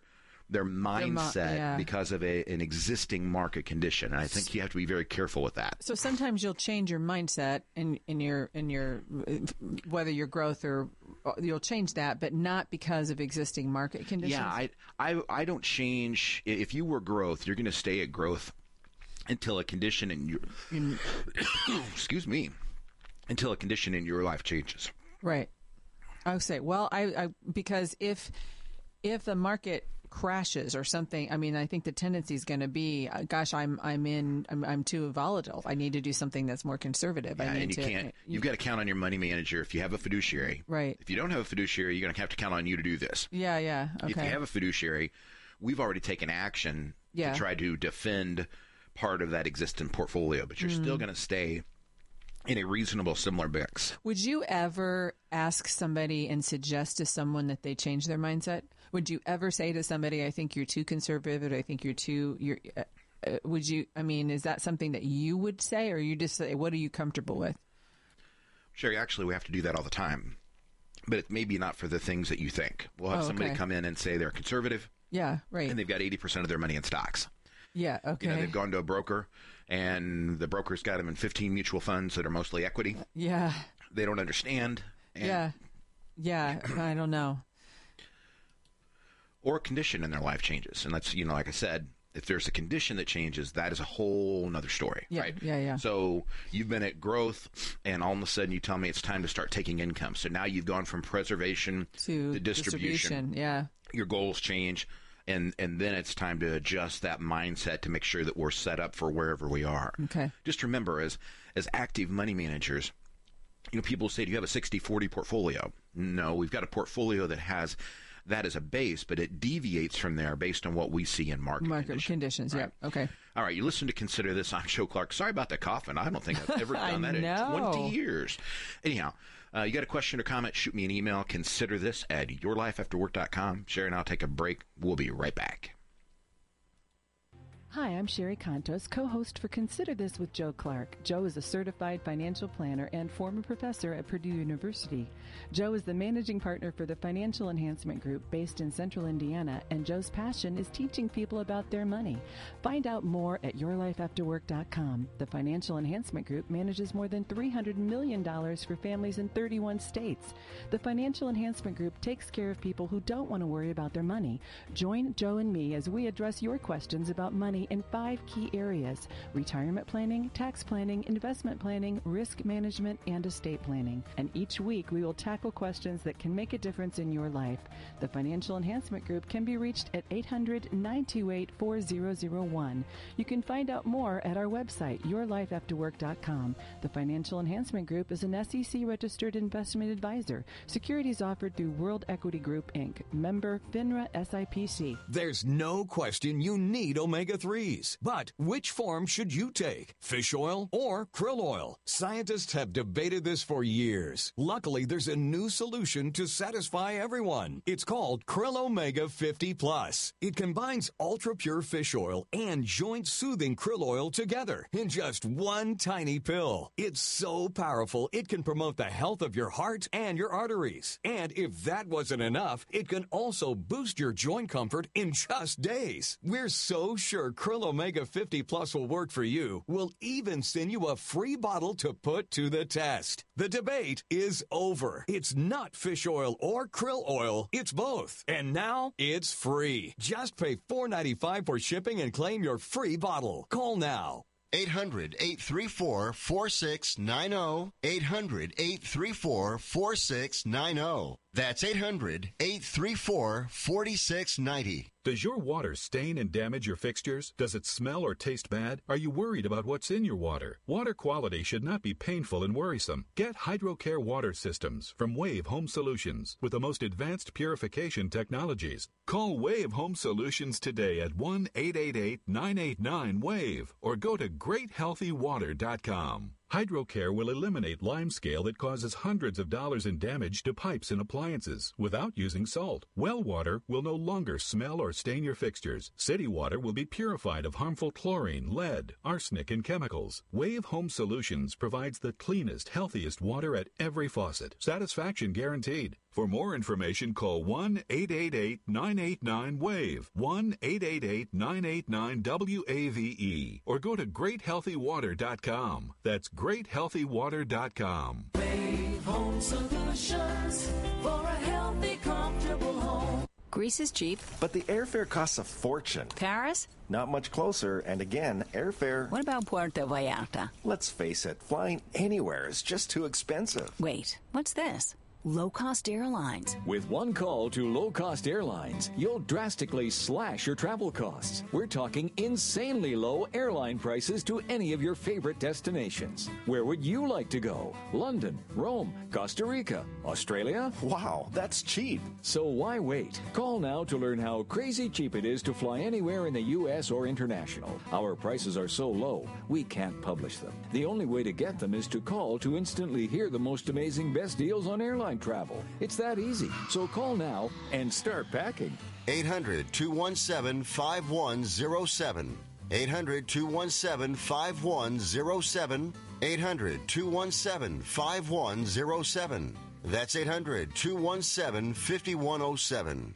mindset because of an existing market condition. And I think you have to be very careful with that. So sometimes you'll change your mindset in your whether your growth or you'll change that, but not because of existing market conditions. Yeah, I don't change. If you were growth, you're going to stay at growth until a condition in your excuse me, until a condition in your life changes. Right. I would say, well, I because if the market crashes or something, I mean, I think the tendency is going to be, gosh, I'm too volatile. I need to do something that's more conservative. Yeah, and you've got to count on your money manager if you have a fiduciary. Right. If you don't have a fiduciary, you're going to have to count on you to do this. Yeah. Okay. If you have a fiduciary, we've already taken action to try to defend part of that existing portfolio, but you're still going to stay in a reasonable similar mix. Would you ever ask somebody and suggest to someone that they change their mindset? Would you ever say to somebody, I think you're too conservative, or I think would you, I mean, is that something that you would say, or you just say, what are you comfortable with? Sherry, actually, we have to do that all the time, but it maybe not for the things that you think. We'll have somebody come in and say they're conservative. Yeah, right. And they've got 80% of their money in stocks. Yeah, okay. You know, they've gone to a broker, and the broker's got them in 15 mutual funds that are mostly equity. Yeah. They don't understand. Yeah, I don't know. Or a condition in their life changes. And that's, you know, like I said, if there's a condition that changes, that is a whole nother story, right? Yeah. So you've been at growth, and all of a sudden you tell me it's time to start taking income. So now you've gone from preservation to distribution. Yeah. Your goals change, and then it's time to adjust that mindset to make sure that we're set up for wherever we are. Okay. Just remember, as active money managers, you know, people say, do you have a 60-40 portfolio? No, we've got a portfolio that has that as a base, but it deviates from there based on what we see in market conditions. Right? Yeah. Okay. All right. You listen to Consider This. I'm Joe Clark. Sorry about the coughing. I don't think I've ever done that in 20 years. Anyhow, you got a question or comment, shoot me an email. Consider this at yourlifeafterwork.com. Sherry and I'll take a break. We'll be right back. Hi, I'm Sherry Contos, co-host for Consider This with Joe Clark. Joe is a certified financial planner and former professor at Purdue University. Joe is the managing partner for the Financial Enhancement Group based in Central Indiana, and Joe's passion is teaching people about their money. Find out more at yourlifeafterwork.com. The Financial Enhancement Group manages more than $300 million for families in 31 states. The Financial Enhancement Group takes care of people who don't want to worry about their money. Join Joe and me as we address your questions about money in 5 key areas: retirement planning, tax planning, investment planning, risk management, and estate planning. And each week we will tackle questions that can make a difference in your life. The Financial Enhancement Group can be reached at 800-928-4001. You can find out more at our website, yourlifeafterwork.com. The Financial Enhancement Group is an SEC-registered investment advisor. Securities offered through World Equity Group, Inc., member FINRA SIPC. There's no question you need omega-3s. But which form should you take? Fish oil or krill oil? Scientists have debated this for years. Luckily, there's a new solution to satisfy everyone. It's called Krill Omega 50 Plus. It combines ultra-pure fish oil and joint-soothing krill oil together in just one tiny pill. It's so powerful, it can promote the health of your heart and your arteries. And if that wasn't enough, it can also boost your joint comfort in just days. We're so sure Krill Omega 50 Plus will work for you. We'll even send you a free bottle to put to the test. The debate is over. It's not fish oil or krill oil. It's both. And now it's free. Just pay $4.95 for shipping and claim your free bottle. Call now. 800-834-4690. 800-834-4690. That's 800-834-4690. Does your water stain and damage your fixtures? Does it smell or taste bad? Are you worried about what's in your water? Water quality should not be painful and worrisome. Get HydroCare water systems from Wave Home Solutions with the most advanced purification technologies. Call Wave Home Solutions today at 1-888-989-WAVE or go to GreatHealthyWater.com. HydroCare will eliminate limescale that causes hundreds of dollars in damage to pipes and appliances without using salt. Well water will no longer smell or stain your fixtures. City water will be purified of harmful chlorine, lead, arsenic, and chemicals. Wave Home Solutions provides the cleanest, healthiest water at every faucet. Satisfaction guaranteed. For more information, call 1-888-989-WAVE, 1-888-989-WAVE, or go to GreatHealthyWater.com. That's GreatHealthyWater.com. Wave Home Solutions for a healthy, comfortable home. Greece is cheap. But the airfare costs a fortune. Paris? Not much closer, and again, airfare... What about Puerto Vallarta? Let's face it, flying anywhere is just too expensive. Wait, what's this? Low-cost airlines. With one call to low-cost airlines, you'll drastically slash your travel costs. We're talking insanely low airline prices to any of your favorite destinations. Where would you like to go? London, Rome, Costa Rica, Australia? Wow, that's cheap. So why wait? Call now to learn how crazy cheap it is to fly anywhere in the U.S. or international. Our prices are so low, we can't publish them. The only way to get them is to call to instantly hear the most amazing best deals on airline travel. It's that easy. So call now and start packing. 800-217-5107. 800-217-5107. 800-217-5107. That's 800-217-5107.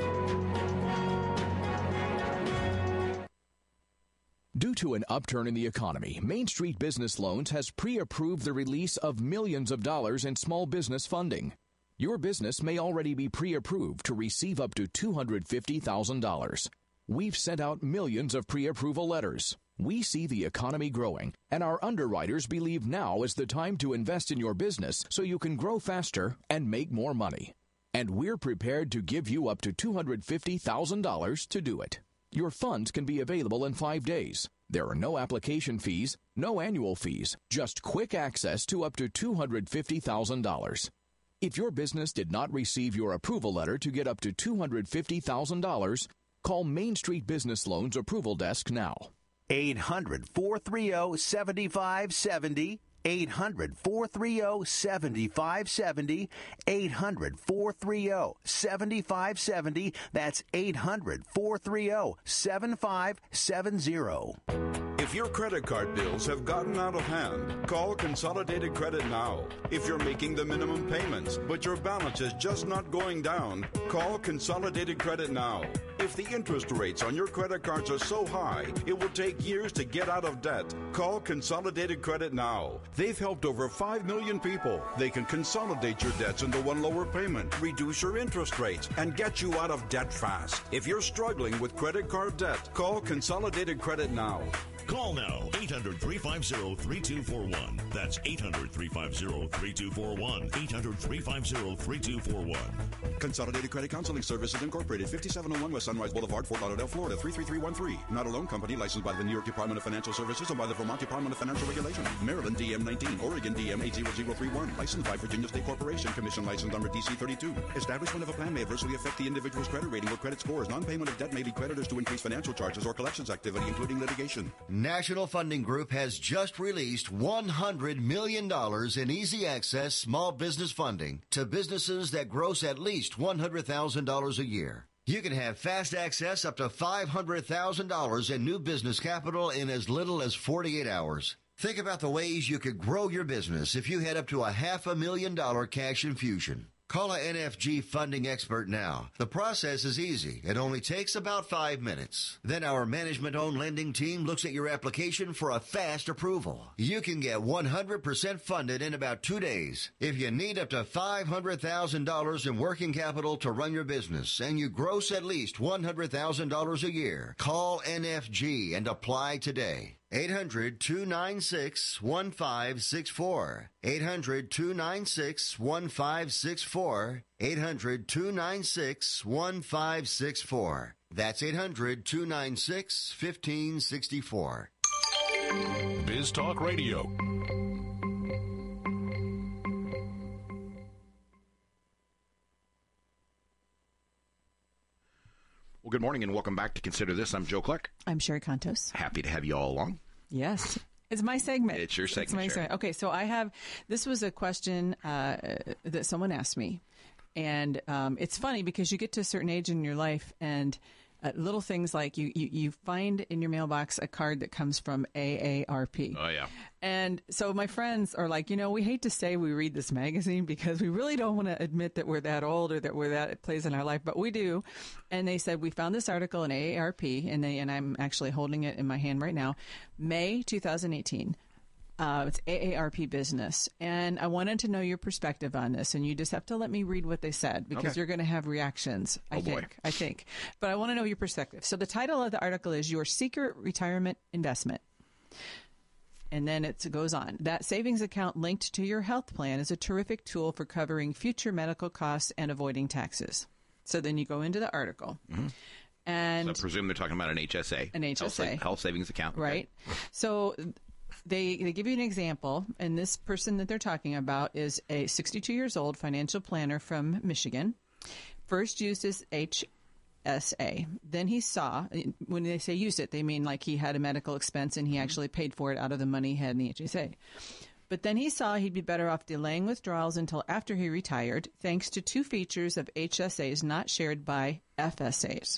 Due to an upturn in the economy, Main Street Business Loans has pre-approved the release of millions of dollars in small business funding. Your business may already be pre-approved to receive up to $250,000. We've sent out millions of pre-approval letters. We see the economy growing, and our underwriters believe now is the time to invest in your business so you can grow faster and make more money. And we're prepared to give you up to $250,000 to do it. Your funds can be available in 5 days. There are no application fees, no annual fees, just quick access to up to $250,000. If your business did not receive your approval letter to get up to $250,000, call Main Street Business Loans Approval Desk now. 800-430-7570. 800-430-7570. 800-430-7570. That's 800-430-7570. If your credit card bills have gotten out of hand, call Consolidated Credit now. If you're making the minimum payments, but your balance is just not going down, call Consolidated Credit now. If the interest rates on your credit cards are so high, it will take years to get out of debt. Call Consolidated Credit now. They've helped over 5 million people. They can consolidate your debts into one lower payment, reduce your interest rates, and get you out of debt fast. If you're struggling with credit card debt, call Consolidated Credit now. Call now, 800-350-3241. That's 800-350-3241. 800-350-3241. Consolidated Credit Counseling Services Incorporated, 5701 West Sunrise Boulevard, Fort Lauderdale, Florida, 33313. Not a loan company licensed by the New York Department of Financial Services and by the Vermont Department of Financial Regulation. Maryland DM 19, Oregon DM 80031. Licensed by Virginia State Corporation. Commission license number DC 32. Establishment of a plan may adversely affect the individual's credit rating or credit scores. Non-payment of debt may lead creditors to increase financial charges or collections activity, including litigation. National Funding Group has just released $100 million in easy access small business funding to businesses that gross at least $100,000 a year. You can have fast access up to $500,000 in new business capital in as little as 48 hours. Think about the ways you could grow your business if you had up to a $500,000 cash infusion. Call an NFG funding expert now. The process is easy. It only takes about 5 minutes. Then our management-owned lending team looks at your application for a fast approval. You can get 100% funded in about 2 days. If you need up to $500,000 in working capital to run your business and you gross at least $100,000 a year, call NFG and apply today. 800-296-1564. 800-296-1564. 800-296-1564. That's 800-296-1564. Biz Talk Radio. Well, good morning and welcome back to Consider This. I'm Joe Clark. I'm Sherry Contos. Happy to have you all along. Yes. It's my segment. It's your segment. It's my segment. Okay, so this was a question that someone asked me. And it's funny because you get to a certain age in your life and little things like you find in your mailbox a card that comes from AARP. Oh, yeah. And so my friends are like, we hate to say we read this magazine because we really don't want to admit that we're that old or that it plays in our life, but we do. And they said, we found this article in AARP, and I'm actually holding it in my hand right now, May 2018. It's AARP Business. And I wanted to know your perspective on this. And you just have to let me read what they said because you're going to have reactions, I think. But I want to know your perspective. So the title of the article is Your Secret Retirement Investment. And then it goes on. That savings account linked to your health plan is a terrific tool for covering future medical costs and avoiding taxes. So then you go into the article. Mm-hmm. And so I presume they're talking about an HSA. An HSA. Health savings account. Right. Okay. So they give you an example, and this person that they're talking about is a 62 years old financial planner from Michigan. First used his HSA. Then he saw, when they say used it, they mean like he had a medical expense and he actually paid for it out of the money he had in the HSA. But then he saw he'd be better off delaying withdrawals until after he retired, thanks to two features of HSAs not shared by FSAs.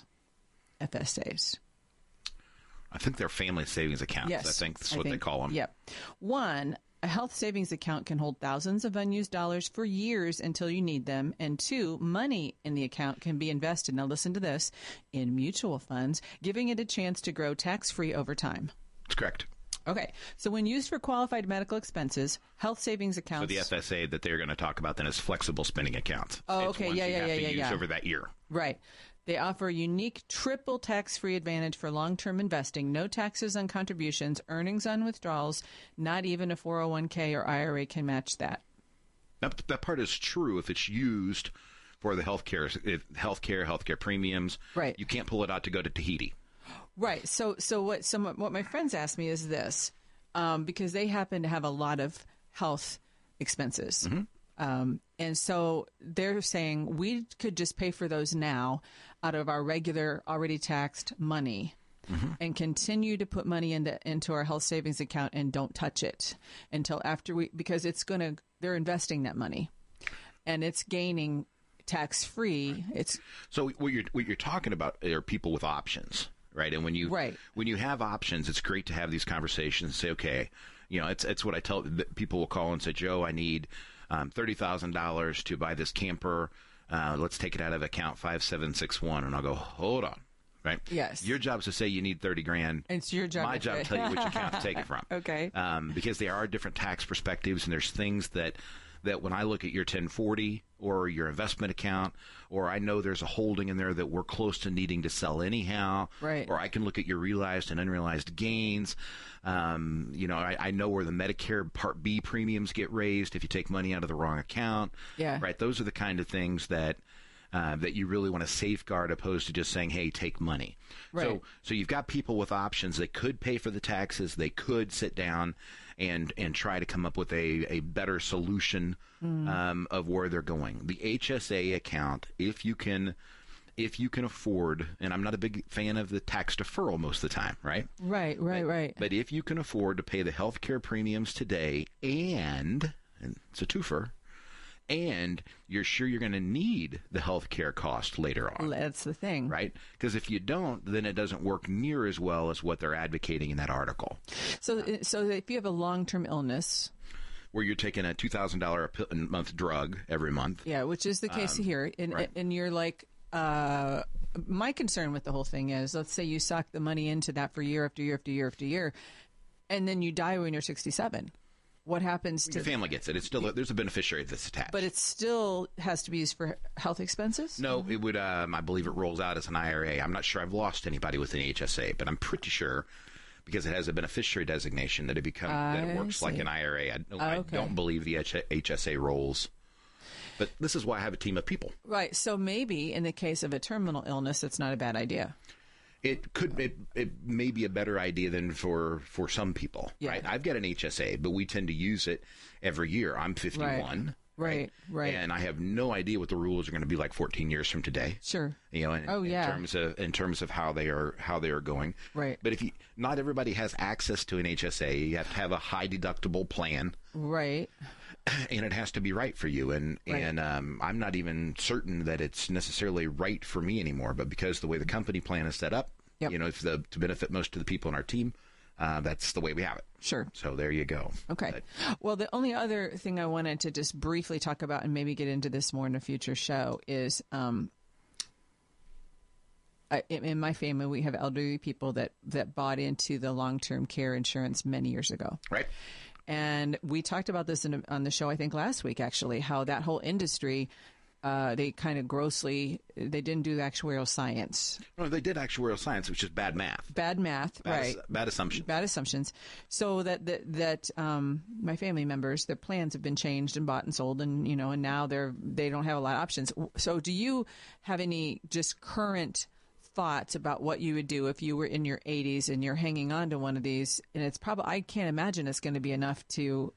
I think they're family savings accounts. Yes, I think that's what they call them. Yep. One, a health savings account can hold thousands of unused dollars for years until you need them. And two, money in the account can be invested, now listen to this, in mutual funds, giving it a chance to grow tax-free over time. That's correct. Okay. So when used for qualified medical expenses, health savings accounts... So the FSA that they're going to talk about then is flexible spending accounts. Oh, okay. It's ones you have to use yeah. over that year. Right. They offer a unique triple tax-free advantage for long-term investing. No taxes on contributions, earnings on withdrawals, not even a 401k or IRA can match that. That part is true if it's used for the healthcare premiums. Right. You can't pull it out to go to Tahiti. Right. So what my friends asked me is this, because they happen to have a lot of health expenses. Mm-hmm. And so they're saying we could just pay for those now out of our regular already taxed money and continue to put money into our health savings account and don't touch it until after because they're investing that money and it's gaining tax free. So what you're talking about are people with options, right? And when you have options, it's great to have these conversations and say, okay, it's what I tell people will call and say, Joe, I need $30,000 to buy this camper. Let's take it out of account 5761. And I'll go, hold on. Right? Yes. Your job is to say you need $30,000. It's your job. My job to tell you which account to take it from. Okay. Because there are different tax perspectives, and there's things that when I look at your 1040 or your investment account, or I know there's a holding in there that we're close to needing to sell anyhow, right? Or I can look at your realized and unrealized gains. I know where the Medicare Part B premiums get raised if you take money out of the wrong account. Yeah. Right. Those are the kind of things that you really want to safeguard, opposed to just saying, hey, take money. Right. So you've got people with options. They could pay for the taxes. They could sit down and try to come up with a better solution of where they're going. The HSA account, if you can afford, and I'm not a big fan of the tax deferral most of the time, right? Right. But if you can afford to pay the health care premiums today, and it's a twofer, and you're sure you're going to need the health care cost later on. That's the thing. Right? Because if you don't, then it doesn't work near as well as what they're advocating in that article. So if you have a long-term illness, where you're taking a $2,000 a month drug every month. Yeah, which is the case here. And you're like, my concern with the whole thing is, let's say you sock the money into that for year after year after year after year, and then you die when you're 67. What happens to your family gets it? It's still there's a beneficiary that's attached, but it still has to be used for health expenses. No, it would. I believe it rolls out as an IRA. I'm not sure I've lost anybody with an HSA, but I'm pretty sure because it has a beneficiary designation that it works like an IRA. I don't believe the HSA rolls. But this is why I have a team of people. Right. So maybe in the case of a terminal illness, it's not a bad idea. It may be a better idea than for some people. Yeah. Right? I've got an HSA, but we tend to use it every year. I'm 51. Right. And I have no idea what the rules are going to be like 14 years from today. Sure. In terms of how they are going. Right. But not everybody has access to an HSA, you have to have a high deductible plan. Right. And it has to be right for you. And I'm not even certain that it's necessarily right for me anymore. But because the way the company plan is set up, to benefit most of the people in our team, that's the way we have it. Sure. So there you go. Okay. Well, the only other thing I wanted to just briefly talk about and maybe get into this more in a future show is in my family, we have elderly people that bought into the long-term care insurance many years ago. Right. And we talked about this on the show, I think, last week, actually, how that whole industry, they kind of they didn't do the actuarial science. No, they did actuarial science, which is bad math. Bad math, right. Bad assumptions. Bad assumptions. So that my family members, their plans have been changed and bought and sold, and and now they don't have a lot of options. So do you have any just current thoughts about what you would do if you were in your 80s and you're hanging on to one of these? And it's probably, I can't imagine it's going to be enough to,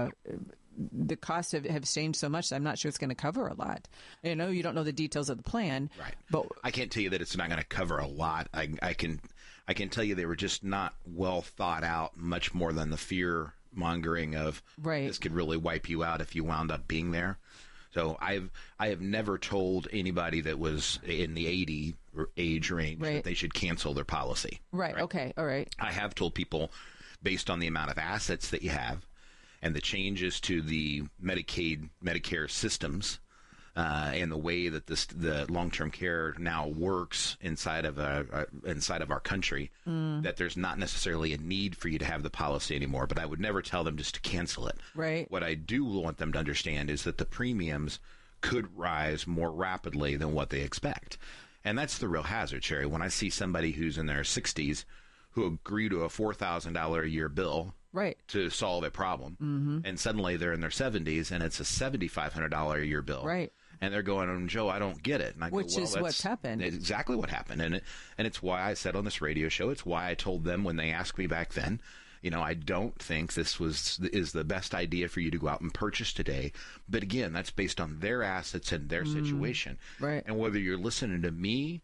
the costs have changed so much that I'm not sure it's going to cover a lot. You don't know the details of the plan. Right. But I can't tell you that it's not going to cover a lot. I can tell you they were just not well thought out, much more than the fear mongering of this could really wipe you out if you wound up being there. So I have never told anybody that was in the 80 age range that they should cancel their policy. Right. Okay. All right. I have told people, based on the amount of assets that you have and the changes to the Medicare systems, and the way that the long-term care now works inside of our country, that there's not necessarily a need for you to have the policy anymore. But I would never tell them just to cancel it. Right. What I do want them to understand is that the premiums could rise more rapidly than what they expect. And that's the real hazard, Sherry. When I see somebody who's in their 60s who agree to a $4,000 a year bill to solve a problem, and suddenly they're in their 70s and it's a $7,500 a year bill. Right. And they're going, Joe, I don't get it. And I Which go, is what's happened. Exactly what happened. And it's why I said on this radio show, it's why I told them when they asked me back then, I don't think this is the best idea for you to go out and purchase today. But again, that's based on their assets and their situation. Right. And whether you're listening to me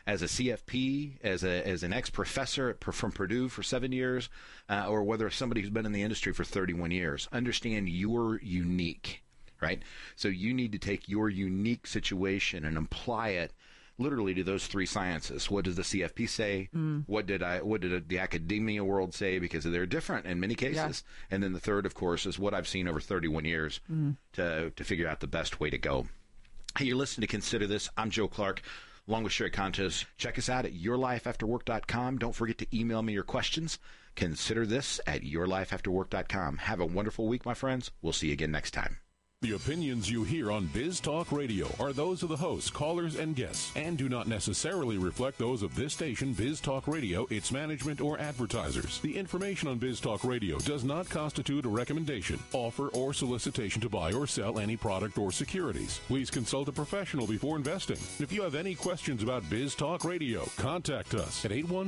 as a CFP, as an ex-professor from Purdue for 7 years, or whether somebody who's been in the industry for 31 years. Understand you're unique, right? So you need to take your unique situation and apply it literally to those three sciences. What does the CFP say? What did the academia world say? Because they're different in many cases. Yeah. And then the third, of course, is what I've seen over 31 years to figure out the best way to go. Hey, you're listening to Consider This. I'm Joe Clark, along with Sherry Contos. Check us out at yourlifeafterwork.com. Don't forget to email me your questions. Consider this at yourlifeafterwork.com. Have a wonderful week, my friends. We'll see you again next time. The opinions you hear on Biz Talk Radio are those of the hosts, callers, and guests, and do not necessarily reflect those of this station, Biz Talk Radio, its management, or advertisers. The information on Biz Talk Radio does not constitute a recommendation, offer, or solicitation to buy or sell any product or securities. Please consult a professional before investing. If you have any questions about Biz Talk Radio, contact us at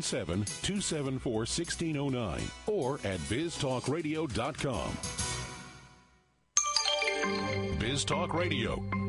817-274-1609 or at biztalkradio.com. Biz Talk Radio.